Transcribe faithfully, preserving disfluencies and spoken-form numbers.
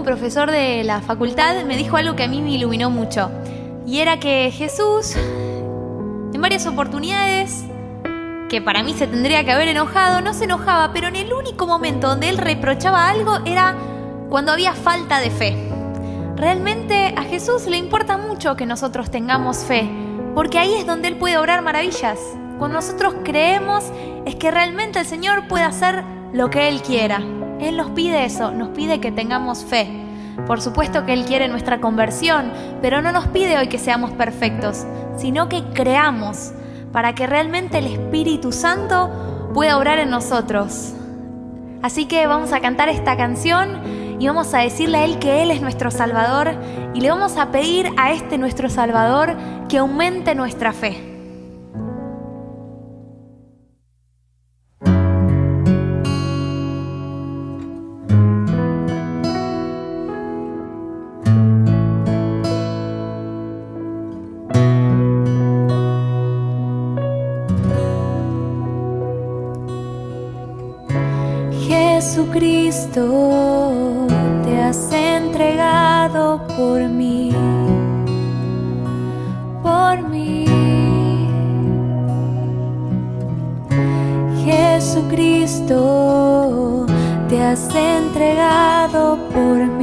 profesor de la facultad me dijo algo que a mí me iluminó mucho. Y era que Jesús, en varias oportunidades, que para mí se tendría que haber enojado, no se enojaba, pero en el único momento donde él reprochaba algo era cuando había falta de fe. Realmente a Jesús le importa mucho que nosotros tengamos fe, porque ahí es donde Él puede obrar maravillas. Cuando nosotros creemos es que realmente el Señor puede hacer lo que Él quiera. Él nos pide eso, nos pide que tengamos fe. Por supuesto que Él quiere nuestra conversión, pero no nos pide hoy que seamos perfectos, sino que creamos para que realmente el Espíritu Santo pueda obrar en nosotros. Así que vamos a cantar esta canción y vamos a decirle a Él que Él es nuestro Salvador y le vamos a pedir a este nuestro Salvador que aumente nuestra fe. Jesucristo, te has entregado por mí, por mí. Jesucristo, te has entregado por mí.